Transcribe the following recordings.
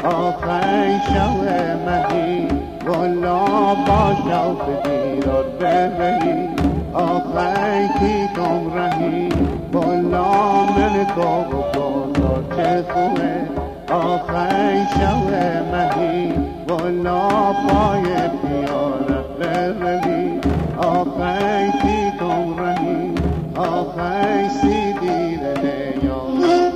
آخر شب مهی والا با شوق دیدار ببری آخر کی کم رهی والا من کو بازار چه خوبه آخر شب مهی والا پای پیاره ببری آخر کی کم رهی آخر سی دیره نیا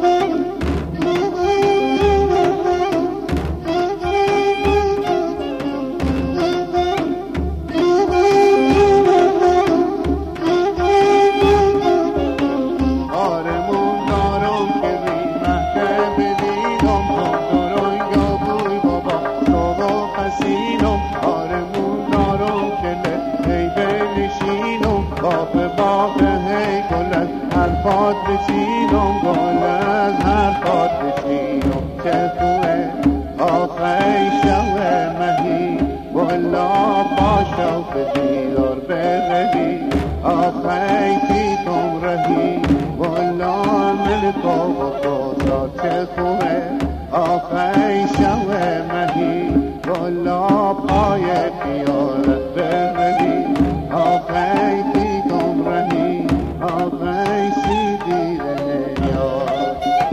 حرفات بچینم گل از حرفات بچینم چه خوبه آخر شب مهی والا با شوق دیدار بروی آخر کی کم رهی والا ملکا و بازار چه خوبه آخر شب مهی والا پای پیارت بروی آخر کی کم رهی آخر سی دیره یار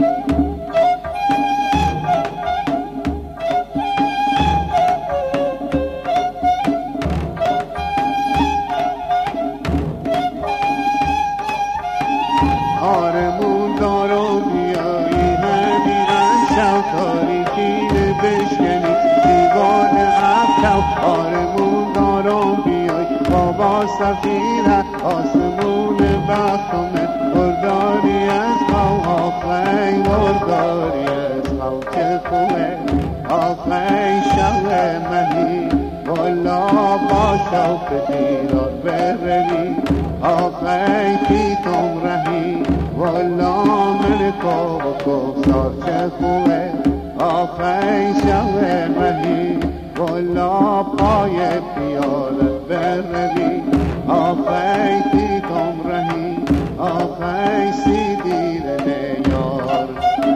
آرمون دارم بیایی همیرن شو تاریکی بشکنی دیوان عبتو آرمون دارم بیایی بابا سفیره آسمون بختمه برداری از خو آخر برداری از خو چه خوبه آخر شب مهی والا با شوق دیدار بروی آخر کی کم رهی والا ملکا و کفزار چه خوبه آخر شب مهی والا پای پیالت بروی آخر کی کم رهی آخر سی دیره نیار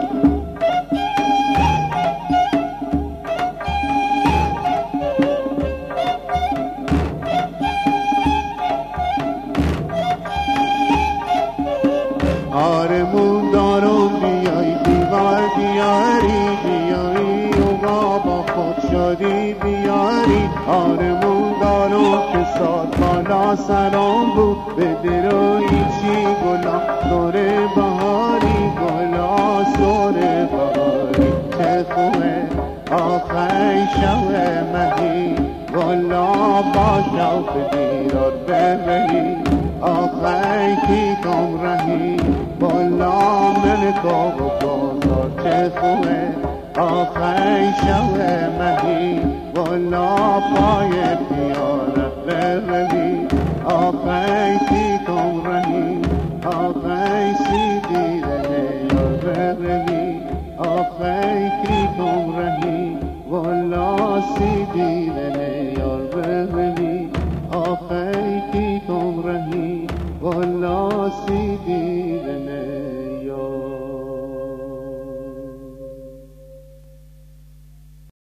آرمون دارم بیایی دیوار بیاری بیایی و با خود شدی بیاری آرمون دارم که سال بالا سلام بود به دروی چی گلا سور بهاری گلا سور بهاری چه خوبه آخر شب مهی والا با شوق دیدار بروی آخر کی کم رهی والا ملکا و بازار چه خوبه آخر شب مهی والا پای پیاره بروی آخر کی کم رهی آخر سی دیره نیار بروی آخر کی کم رهی والا سی دیره نیار بروی آخر کی کم رهی والا سی